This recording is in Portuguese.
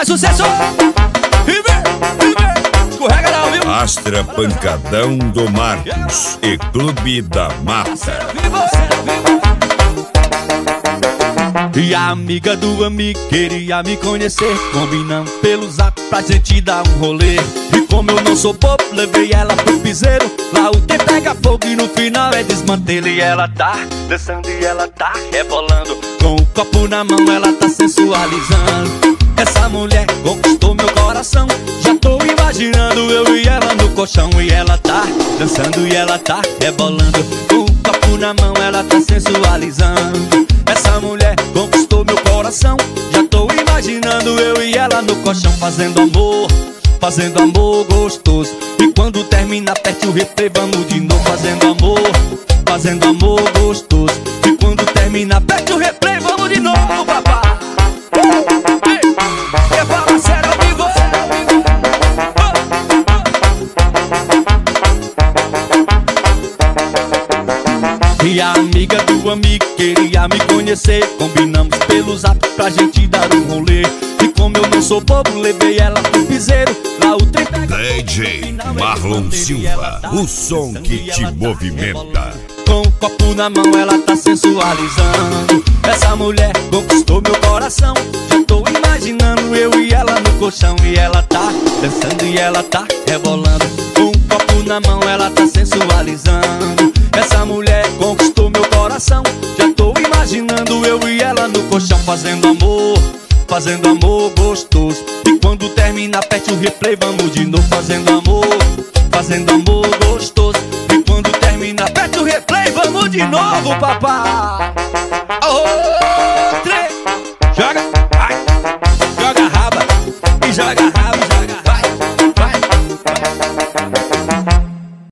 sucesso! Escorrega não, viu? Astra Pancadão do Marcos e Clube da Mata. E a amiga do amigo queria me conhecer, combinamos pelo zap pra gente dar um rolê. E como eu não sou bobo, levei ela pro piseiro. Lá o tempo pega fogo e no final é desmantelo. E ela tá dançando e ela tá rebolando, com o copo na mão ela tá sensualizando. Essa mulher conquistou meu coração, já tô imaginando eu e ela no colchão. E ela tá dançando e ela tá rebolando, com o copo na mão ela tá sensualizando. Essa mulher conquistou meu coração, já tô imaginando eu e ela no colchão, fazendo amor gostoso. E quando termina aperte o replay, vamos de novo, fazendo amor gostoso. E quando termina aperte o replay, vamos de novo, papai. Eu falo sério ao vivo. E a amiga do amigo queria me conhecer, combinamos pelo zap pra gente dar um rolê. E como eu não sou bobo, levei ela pro piseiro. Lá o trem pega DJ Marlon Silva, o som que te movimenta. Com o copo na mão ela tá sensualizando. Essa mulher conquistou meu coração, já tô imaginando eu e ela no colchão. E ela tá dançando e ela tá rebolando, com o copo na mão ela tá sensualizando. Essa mulher conquistou meu coração, já tô imaginando eu e ela no colchão, fazendo amor gostoso. E quando termina aperte o replay, vamos de novo, fazendo amor gostoso. E quando termina aperte o replay, vamos de novo, papai. Joga, vai, joga a raba e joga a raba.